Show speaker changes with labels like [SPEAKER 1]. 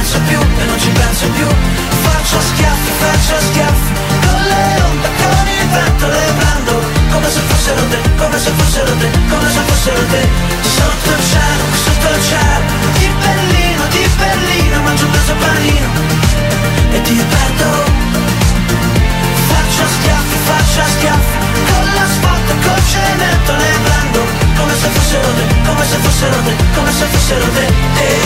[SPEAKER 1] penso più e non ci penso più. Faccio schiaffi, con le onde, con il vento le prendo, come se fossero te, come se fossero te, come se fossero te. Sotto il cielo, di Berlino, mangio un pezzo panino e ti perdo. Faccio schiaffi, con l'asfalto, col cemento le prendo, come se fossero te, come se fossero te, come se fossero te.